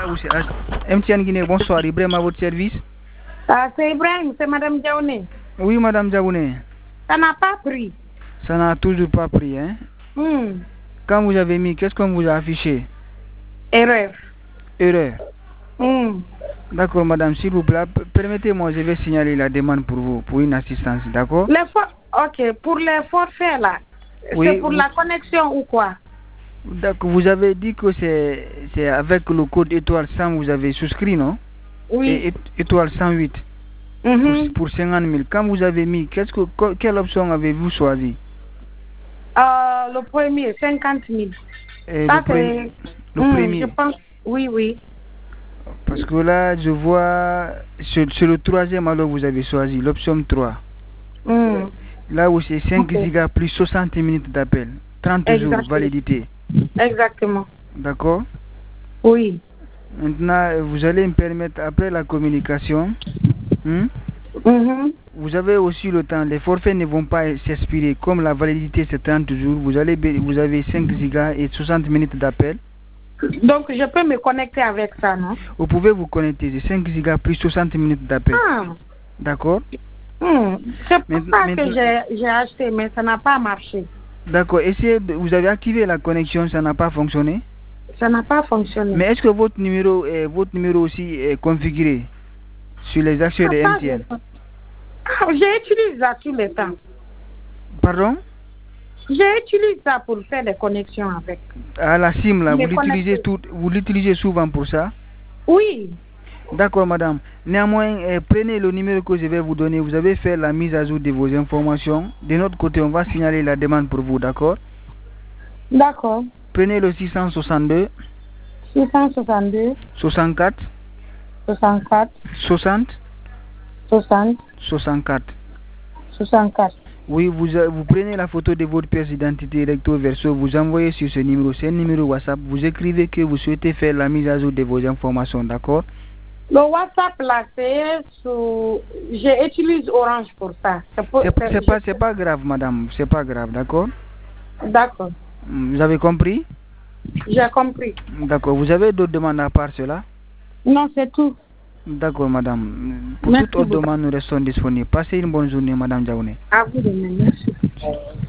MTN Guinée, bonsoir. Ibrahim à votre service. Ah, c'est Ibrahim, c'est Madame Diaouné. Oui, Madame Diaouné. Ça n'a pas pris. Ça n'a toujours pas pris, hein? Quand vous avez mis, qu'est-ce qu'on vous a affiché? Erreur. Erreur. D'accord, madame, s'il vous plaît, permettez-moi, je vais signaler la demande pour vous, pour une assistance, d'accord? Ok, pour les forfaits là, oui, c'est pour la connexion ou quoi? D'accord, vous avez dit que c'est avec le code étoile 100, vous avez souscrit, non? Oui. Et étoile 108 pour 50 000. Quand vous avez mis, quelle option avez-vous choisi? Le premier, 50 000. Le premier. Je pense, oui. Parce que là, je vois, c'est le troisième, alors vous avez choisi l'option 3. Là où c'est 5 gigas plus 60 minutes d'appel. 30 jours validité. Exactement. D'accord? Oui. Maintenant, vous allez me permettre, après la communication, vous avez aussi le temps. Les forfaits ne vont pas s'expirer. Comme la validité c'est 30 jours, vous avez 5 gigas et 60 minutes d'appel. Donc, je peux me connecter avec ça, non? Vous pouvez vous connecter. C'est 5 gigas plus 60 minutes d'appel. D'accord? C'est pour ça que j'ai acheté, mais ça n'a pas marché. D'accord. Vous avez activé la connexion, ça n'a pas fonctionné? Ça n'a pas fonctionné. Mais est-ce que votre numéro aussi est configuré sur les accès de MTN? J'utilise ça tout le temps. Pardon? J'utilise ça pour faire des connexions avec. Ah, la SIM là, vous l'utilisez souvent pour ça? Oui. D'accord, madame. Néanmoins, prenez le numéro que je vais vous donner. Vous avez fait la mise à jour de vos informations. De notre côté, on va signaler la demande pour vous, d'accord? D'accord. Prenez le 662 64 60 64. Oui, vous prenez la photo de votre pièce d'identité recto verso, vous envoyez sur ce numéro, c'est un numéro WhatsApp, vous écrivez que vous souhaitez faire la mise à jour de vos informations, d'accord? Le WhatsApp là, j'utilise Orange pour ça. C'est pas grave, madame, c'est pas grave, d'accord? D'accord. Vous avez compris? J'ai compris. D'accord, vous avez d'autres demandes à part cela? Non, c'est tout. D'accord, madame. Pour toute autre demande, nous restons disponibles. Passez une bonne journée, madame Diaouné. À vous de même, merci.